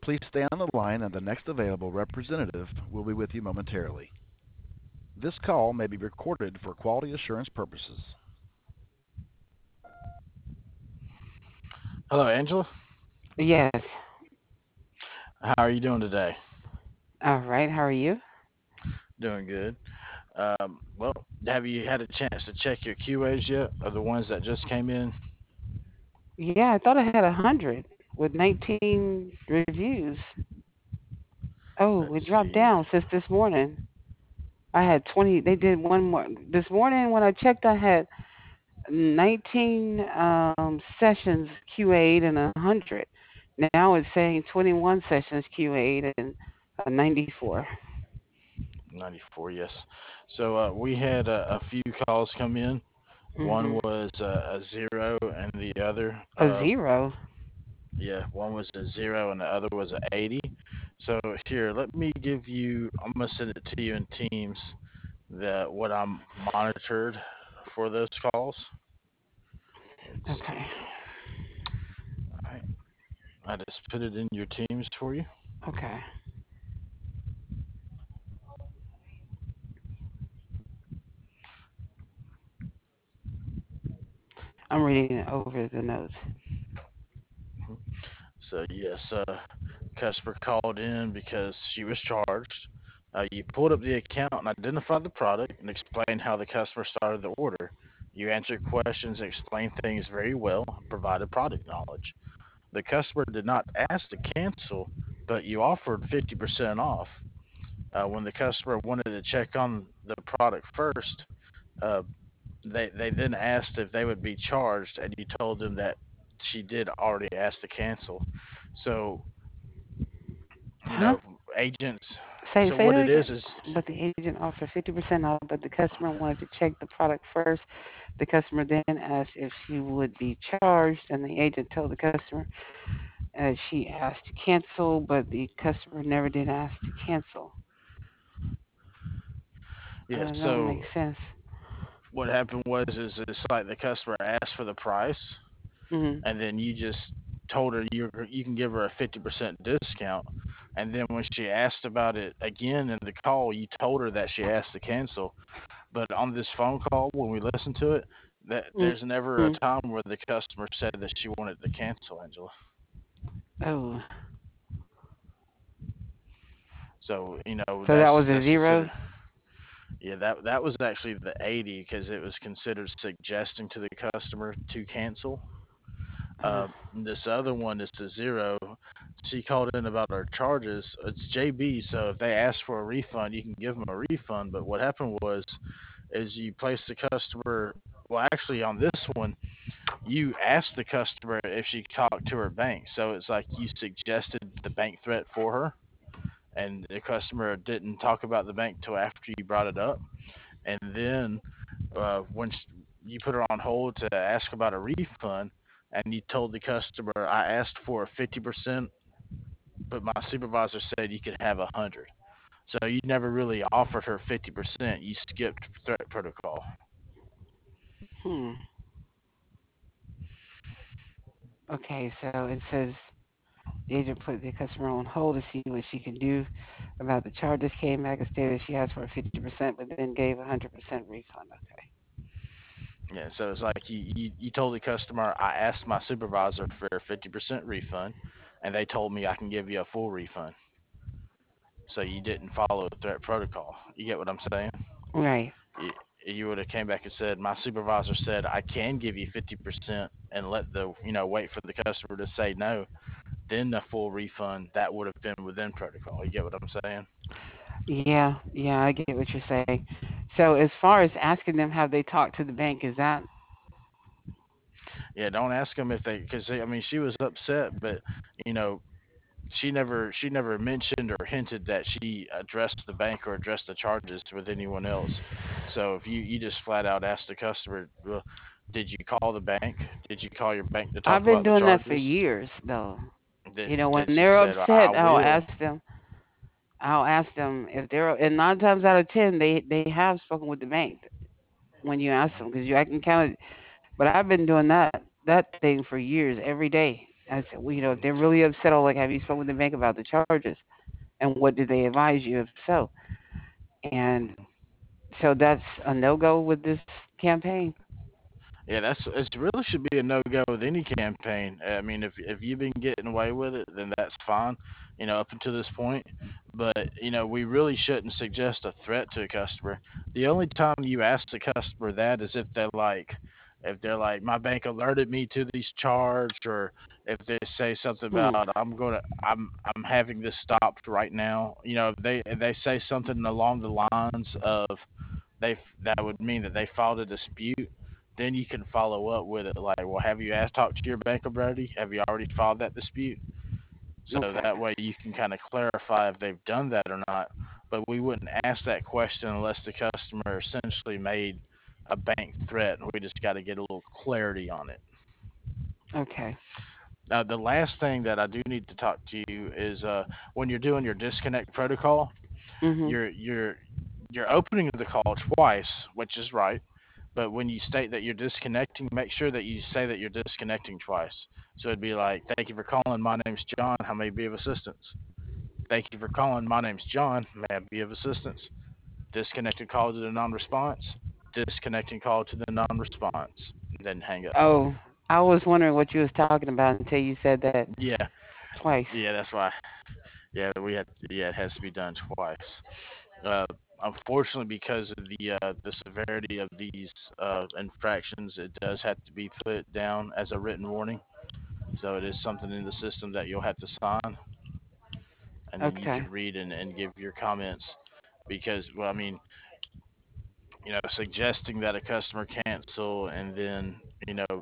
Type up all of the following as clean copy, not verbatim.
Please stay on the line, and the next available representative will be with you momentarily. This call may be recorded for quality assurance purposes. Hello, Angela. Yes. How are you doing today? All right. How are you? Doing good. Well, have you had a chance to check your QAs yet? Or the ones that just came in? Yeah, I thought I had 100 with 19 reviews. Oh, it Let's dropped see. down since this morning. I had 20. They did one more. This morning when I checked, I had 19 sessions QA'd and 100. Now it's saying 21 sessions QA'd and 94. 94, yes. So we had a few calls come in. One Hmm. was a zero, and the other, A zero. yeah, one was a zero, and the other was a 80. So here, let me give you. I'm gonna send it to you in Teams. That what I'm monitored for those calls. Let's Okay. see. All right, I just put it in your Teams for you. Okay. I'm reading it over the notes. So yes, customer called in because she was charged. You pulled up the account and identified the product and explained how the customer started the order. You answered questions and explained things very well, provided product knowledge. The customer did not ask to cancel, but you offered 50% off. When the customer wanted to check on the product first, uh, they then asked if they would be charged, and you told them that she did already ask to cancel. So you Huh? know, agents. Say So say what that it again. is, But the agent offered 50% off, but the customer wanted to check the product first. The customer then asked if she would be charged, and the agent told the customer she asked to cancel, but the customer never did ask to cancel. yeah. That don't So make sense. what happened was, is it's like the customer asked for the price, Hmm. and then you just told her you can give her a 50% discount, and then when she asked about it again in the call, you told her that she asked to cancel. But on this phone call, when we listened to it, that there's never a Hmm. time where the customer said that she wanted to cancel, Angela. Oh, So so that was a that's zero. considered. Yeah, that was actually the 80 because it was considered suggesting to the customer to cancel. Uh, This other one is the zero. She called in about our charges. It's JB, so if they ask for a refund, you can give them a refund. But what happened was, is you place the customer. Well, actually, on this one, you asked the customer if she talked to her bank. So it's like you suggested the bank threat for her, and the customer didn't talk about the bank till after you brought it up. And then when you put her on hold to ask about a refund, and you told the customer, I asked for a 50%, but my supervisor said you could have 100. So you never really offered her 50%. You skipped threat protocol. hmm. Okay, so it says the agent put the customer on hold to see what she can do about the charges. Came back and stated she asked for a 50%, but then gave a 100% refund. Okay. Yeah, so it's like you told the customer, I asked my supervisor for a 50% refund, and they told me I can give you a full refund. So you didn't follow threat protocol. You get what I'm saying? Right. you, you would have came back and said, my supervisor said I can give you 50% and let the wait for the customer to say no, then the full refund that would have been within protocol. You get what I'm saying? Yeah, yeah, I get what you're saying. So as far as asking them have they talked to the bank, is that Yeah, don't ask them if they, because I mean she was upset, but you know she never mentioned or hinted that she addressed the bank or addressed the charges with anyone else. So if you just flat out ask the customer, well, did you call the bank? Did you call your bank to I've talk been about the doing that for charges? years though. Then You know, when then she they're said, I upset, will. I'll ask them if they're and 9 times out of 10 they have spoken with the bank when you ask them because you I can count it. But I've been doing that thing for years every day. I said, well, if they're really upset, I'll like, have you spoken with the bank about the charges? And what did they advise you if so? And so that's a no go with this campaign. Yeah, that's it. Really should be a no go with any campaign. I mean, if you've been getting away with it, then that's fine. Up until this point. But we really shouldn't suggest a threat to a customer. The only time you ask the customer that is if they're like, my bank alerted me to these charge, or if they say something Hmm. about I'm having this stopped right now. If they say something along the lines of that would mean that they filed a dispute. Then you can follow up with it like, well, have you asked talked to your bank already? Have you already filed that dispute? So Okay. that way you can kind of clarify if they've done that or not. But we wouldn't ask that question unless the customer essentially made a bank threat. We just got to get a little clarity on it. Okay. The last thing that I do need to talk to you is when you're doing your disconnect protocol, Mhm. you're opening the call twice, which is right. But when you state that you're disconnecting, make sure that you say that you're disconnecting twice. So it'd be like, "Thank you for calling. My name's John. How may I be of assistance?" "Thank you for calling. My name's John. May I be of assistance?" Disconnected call to the non-response. Disconnecting call to the non-response. Then hang up. Oh, I was wondering what you was talking about until you said that Yeah, twice. yeah, that's why. Yeah, it has to be done twice. Uh, Unfortunately, because of the severity of these infractions, it does have to be put down as a written warning. So it is something in the system that you'll have to sign, and then you Okay. can read and give your comments. Because, well, I mean, suggesting that a customer cancel and then, you know,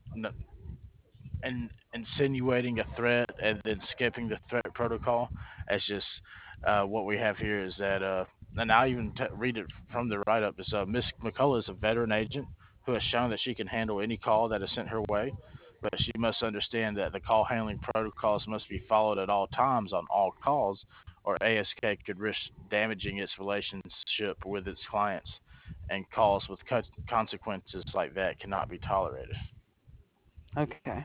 and insinuating a threat and then skipping the threat protocol. That's just what we have here is that, and I'll even read it from the write up. Is Miss McCullough is a veteran agent who has shown that she can handle any call that is sent her way, but she must understand that the call handling protocols must be followed at all times on all calls, or ASK could risk damaging its relationship with its clients, and calls with consequences like that cannot be tolerated. Okay.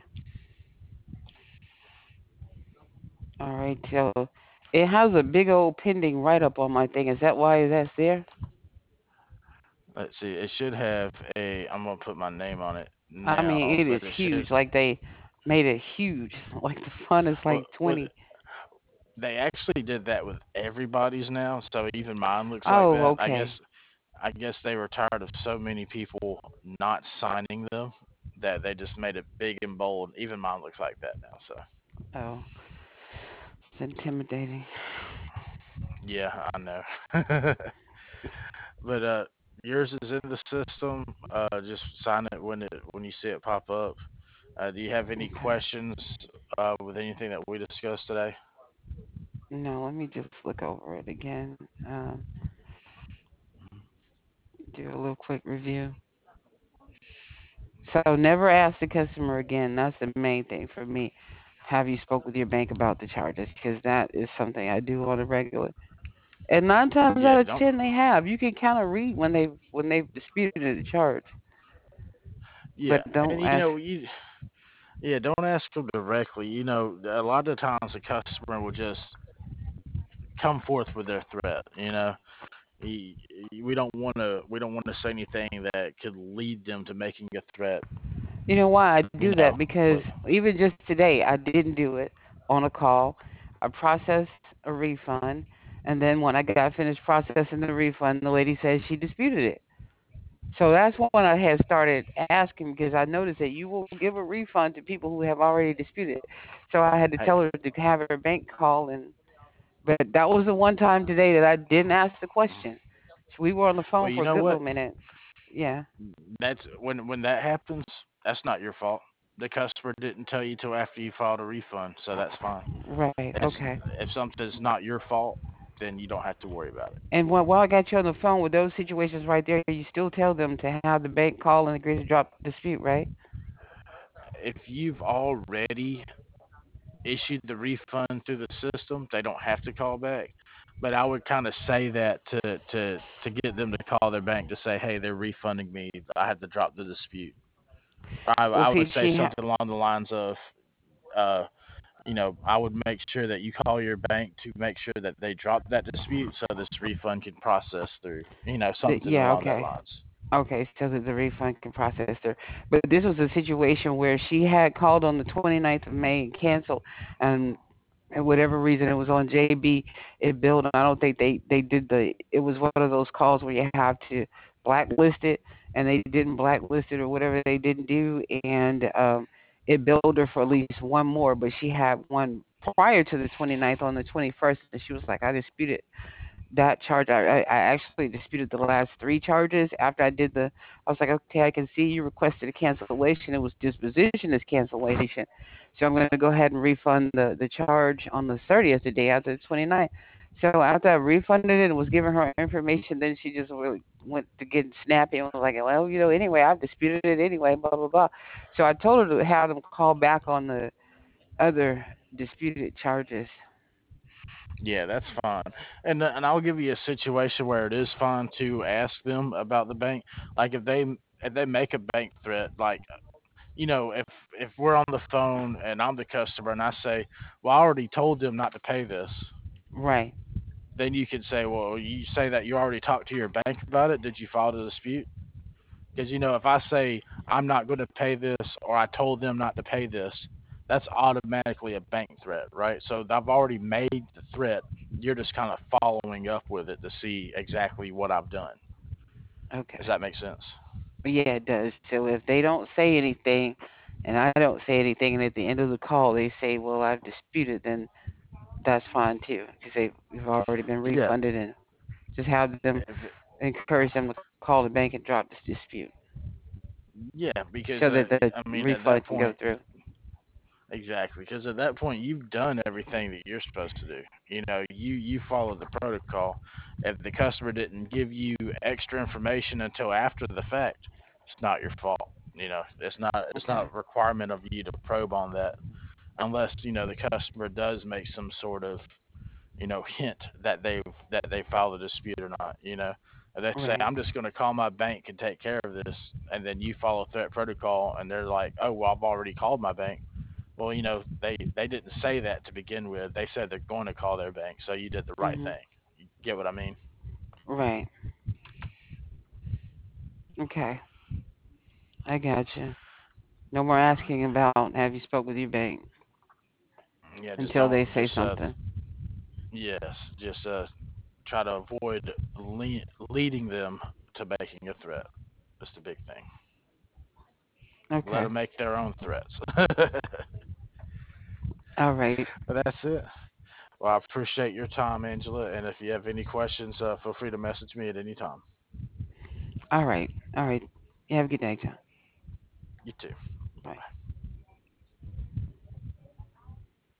All right. So it has a big old pending write up on my thing. Is that why that's there? Let's see. It should have a. I'm gonna put my name on it I mean, now, it is but it should. huge. Like they made it huge. Like the font is Well, like 20. they actually did that with everybody's now, so even mine looks like Oh, that. I guess. okay. I guess they were tired of so many people not signing them that they just made it big and bold. Even mine looks like that now. So Oh, it's intimidating. yeah, I know. But yours is in the system. Just sign it when you see it pop up. Do you have any Okay. questions with anything that we discussed today? No, let me just look over it again. Do a little quick review. So never ask the customer again. That's the main thing for me. Have you spoke with your bank about the charges? Because that is something I do on a regular. And nine times Yeah, out of don't. 10, they have. You can kind of read when they've disputed the charge, Yeah, but don't and ask. yeah, don't ask them directly. A lot of times the customer will just come forth with their threat. He, we don't want to say anything that could lead them to making a threat. You know why I You do know, that? Because but even just today, I didn't do it on a call. I processed a refund, and then when I got finished processing the refund, the lady said she disputed it. So that's when I had started asking because I noticed that you will give a refund to people who have already disputed. So I had to hey, tell her to have her bank call, and but that was the one time today that I didn't ask the question. So we were on the well, phone you for a know good what? little minute. Yeah. That's when that happens. That's not your fault. The customer didn't tell you till after you filed a refund, so that's fine. Right. If Okay. if something's not your fault, then you don't have to worry about it. And while I got you on the phone with those situations right there, you still tell them to have the bank call and agree to drop the dispute, right? If you've already issued the refund through the system, they don't have to call back. But I would kind of say that to get them to call their bank to say, hey, they're refunding me. I had to drop the dispute. I Well, I see, would say something along the lines of, I would make sure that you call your bank to make sure that they drop that dispute so this refund can process through, something Yeah, along that okay. lines. Okay, so that the refund can process her. But this was a situation where she had called on the 29th of May and canceled, and and whatever reason it was on JB, it billed. I don't think they did the. It was one of those calls where you have to blacklist it, and they didn't blacklist it or whatever they didn't do, and it billed her for at least one more. But she had one prior to the 29th on the 21st, and she was like, I disputed that charge. I actually disputed the last three charges after I did the. I was like, okay, I can see you requested a cancellation. It was disposition as cancellation, so I'm going to go ahead and refund the charge on the 30th, the day after the 29th. So after I refunded it and was giving her information, then she just really went to get snappy and was like, well, anyway, I've disputed it anyway, blah blah blah. So I told her to have them call back on the other disputed charges. Yeah, that's fine. And I'll give you a situation where it is fine to ask them about the bank. Like if they make a bank threat, like if we're on the phone and I'm the customer and I say, well, I already told them not to pay this, Right, then you can say, well, you say that you already talked to your bank about it. Did you file the dispute? Because if I say I'm not going to pay this or I told them not to pay this, that's automatically a bank threat, right? So I've already made the threat. You're just kind of following up with it to see exactly what I've done. Does okay. that make sense? Yeah, it does. So if they don't say anything and I don't say anything, and at the end of the call they say, well, I've disputed, then that's fine too. Because you've already been Yeah. refunded, and just have them If it, encourage them to call the bank and drop this dispute yeah, because so that the I mean at refund that can go point, through. exactly, because at that point you've done everything that you're supposed to do. You follow the protocol. If the customer didn't give you extra information until after the fact, it's not your fault. It's not Okay. a requirement of you to probe on that unless the customer does make some sort of hint that they filed a dispute or not. If they say Right. I'm just going to call my bank and take care of this, and then you follow threat protocol, and they're like, oh well, I've already called my bank. Well, they didn't say that to begin with. They said they're going to call their bank, so you did the right Mhm. thing. You get what I mean? Right. Okay. I got you. No more asking about have you spoke with your bank Yeah, just until don't they say just something. yes, just try to avoid leading them to making a threat. That's the big thing. Let Okay. them make their own threats. But All right. that's it. Well, I appreciate your time, Angela. And if you have any questions, feel free to message me at any time. All right. All right. You have a good day, John. You too. Bye Bye. bye.